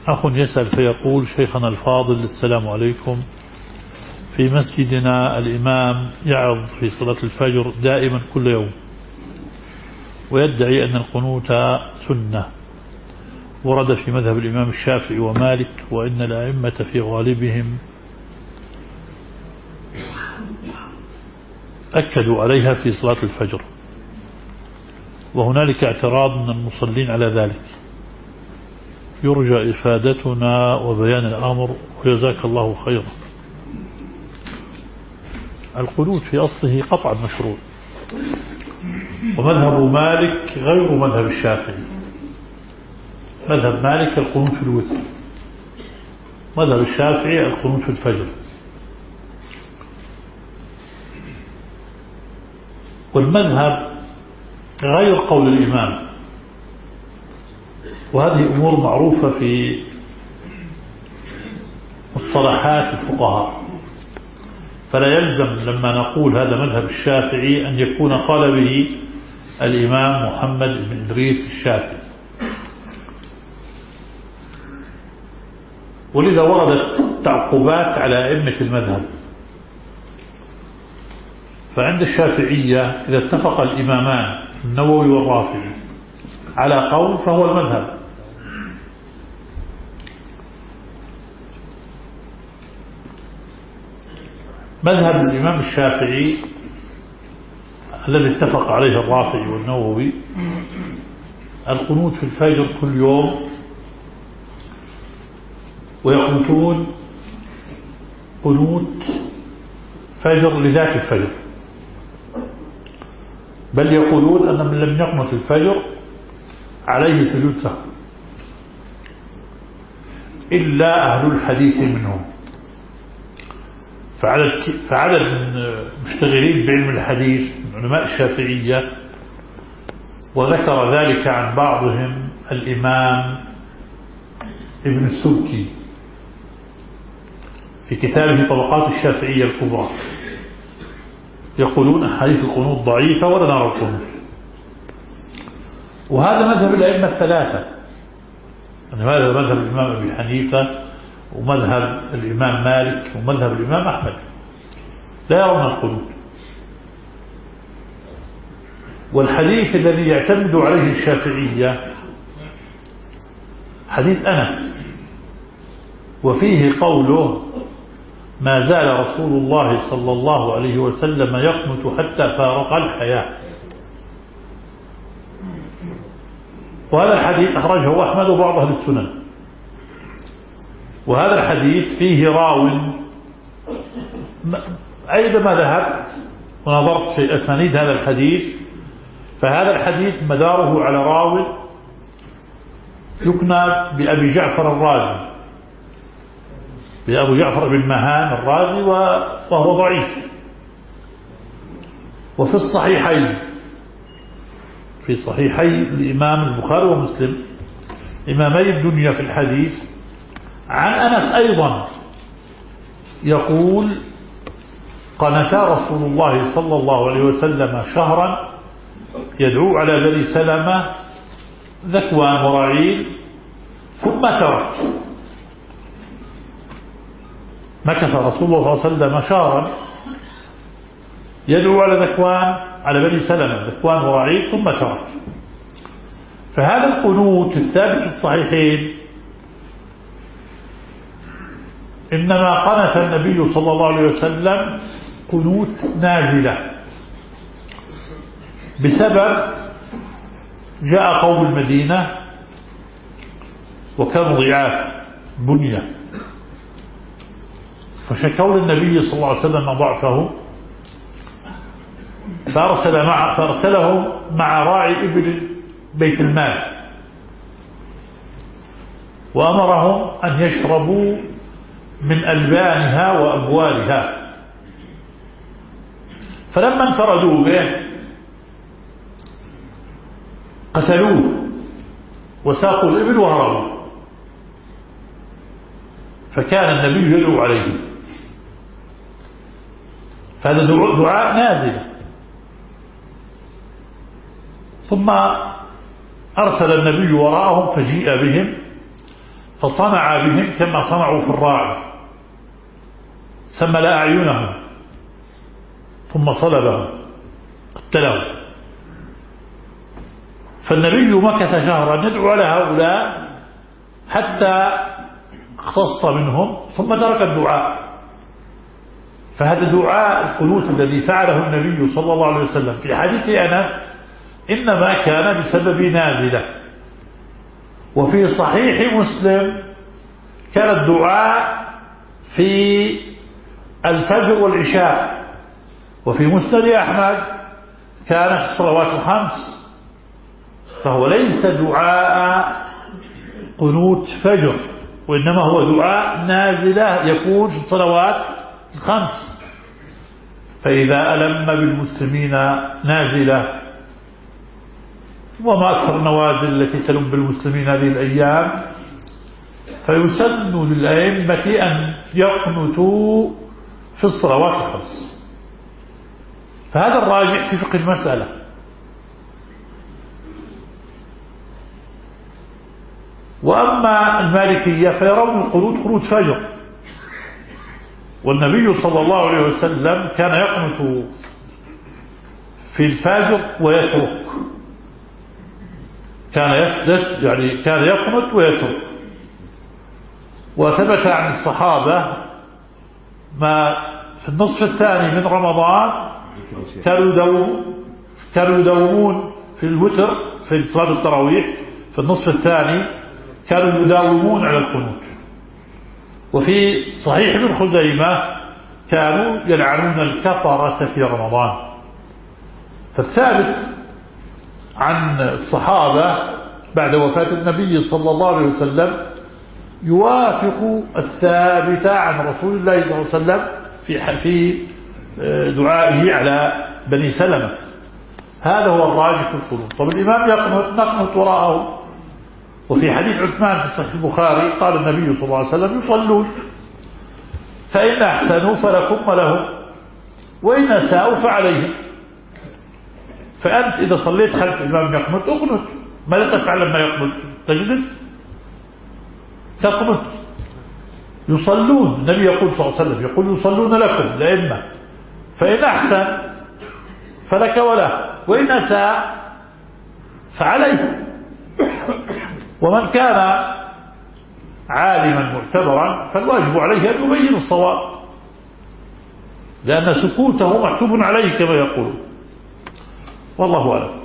أخ يسأل فيقول: شيخنا الفاضل السلام عليكم، في مسجدنا الإمام يعظ في صلاة الفجر دائما كل يوم، ويدعي أن القنوت سنة، ورد في مذهب الإمام الشافعي ومالك، وإن الأئمة في غالبهم أكدوا عليها في صلاة الفجر، وهنالك اعتراض من المصلين على ذلك، يرجى إفادتنا وبيان الأمر وجزاك الله خيرا. القنوت في أصله قطعا مشروع، ومذهب مالك غير مذهب الشافعي. مذهب مالك القنوت في الوتر، مذهب الشافعي القنوت في الفجر. والمذهب غير قول الإمام، وهذه أمور معروفة في مصطلحات الفقهاء، فلا يلزم لما نقول هذا مذهب الشافعي أن يكون قال به الإمام محمد بن إدريس الشافعي. ولذا وردت تعقبات على أئمة المذهب. فعند الشافعية إذا اتفق الإمامان النووي والرافعي على قول فهو المذهب، مذهب الإمام الشافعي الذي اتفق عليه الرافعي والنووي القنوت في الفجر كل يوم، ويقنطون قنوت فجر لذات الفجر، بل يقولون أن من لم يقنط الفجر عليه سجود سهو إلا أهل الحديث منهم. فعدد من المشتغلين بعلم الحديث من علماء الشافعية، وذكر ذلك عن بعضهم الإمام ابن السبكي في كتابه طبقات الشافعية الكبرى، يقولون أحاديث القنوت ضعيفة ولا نرى القنوت. وهذا مذهب الأئمة الثلاثة، يعني هذا مذهب الإمام أبي حنيفة ومذهب الإمام مالك ومذهب الإمام أحمد، لا يرون القنوت. والحديث الذي يعتمد عليه الشافعية حديث أنس، وفيه قوله: ما زال رسول الله صلى الله عليه وسلم يقنت حتى فارق الحياة. وهذا الحديث أخرجه أحمد وبعض أهل السنن. وهذا الحديث فيه راو، أيضا ذهبت ونظرت في أسانيد هذا الحديث، فهذا الحديث مداره على راو يكنى بأبي جعفر الرازي، بأبو جعفر بن مهان الرازي، وهو ضعيف. وفي الصحيحين، في صحيحي الإمام البخاري ومسلم إمامي الدنيا في الحديث، عن أنس أيضا يقول: قنت رسول الله صلى الله عليه وسلم شهرا يدعو على بني سلمة ذكوان ورعيل ثم ترك. مكث رسول الله صلى الله عليه وسلم شهرا يدعو على ذكوان، على بني سلمة ذكوان ورعيل ثم ترك. فهذا القنوت الثابت في الصحيحين إنما قنت النبي صلى الله عليه وسلم قنوت نازلة، بسبب جاء قوم المدينة وكانوا ضعاف بنية، فشكوا للنبي صلى الله عليه وسلم ضعفه، فأرسله مع راعي إبل بيت المال، وأمرهم أن يشربوا من ألبانها وأبوالها. فلما انفردوا به قتلوه وساقوا الإبل وهربوا، فكان النبي يدعو عليه. فهذا دعاء نازل. ثم أرسل النبي وراءهم فجيء بهم فصنع بهم كما صنعوا في الراعي، سمل أعينهم ثم صلبهم قتلهم. فالنبي مكث شهرا يدعو على هؤلاء حتى اختص منهم ثم ترك الدعاء. فهذا دعاء القنوت الذي فعله النبي صلى الله عليه وسلم في حديث أنس إنما كان بسبب نازلة. وفي صحيح مسلم كان الدعاء في الفجر والعشاء. وفي مسند أحمد كان في الصلوات الخمس. فهو ليس دعاء قنوت فجر، وإنما هو دعاء نازلة يكون في الصلوات الخمس. فإذا ألم بالمسلمين نازلة، وما أكثر النوازل التي تلم بالمسلمين هذه الأيام، فيسن للأئمة أن يقنتوا في الصلوات الخمس. فهذا الراجع في فقه المسألة. وأما المالكية فيرون القنوت قنوت فجر، والنبي صلى الله عليه وسلم كان يقنت في الفجر ويترك، كان يسجد يعني كان يقنت ويترك. وثبت عن الصحابة ما في النصف الثاني من رمضان كانوا يداومون في الوتر في صلاة التراويح في النصف الثاني، كانوا يداومون على القنوت. وفي صحيح ابن خزيمة كانوا يلعنون الكفرة في رمضان. فالثالث عن الصحابة بعد وفاة النبي صلى الله عليه وسلم يوافق الثابت عن رسول الله صلى الله عليه وسلم في دعائه على بني سلمة. هذا هو الراجح في القنوت. طب الإمام يقنط نقنط وراءه. وفي حديث عثمان في صحيح البخاري قال النبي صلى الله عليه وسلم يصلون فإن أحسنوا فلكم ولهم وإن أساءوا فعليهم. فأنت إذا صليت خلف الإمام يقنط اقنط. ماذا تفعل لما يقنط؟ تجلس تقنط. يصلون، النبي يقول صلى الله عليه وسلم يقول يصلون لكم لأئمة، فإن أحسن فلك وله وإن أساء فعليه. ومن كان عالما معتبرا فالواجب عليه أن يبين الصواب، لأن سكوته مكتوب عليه كما يقول. والله أعلم.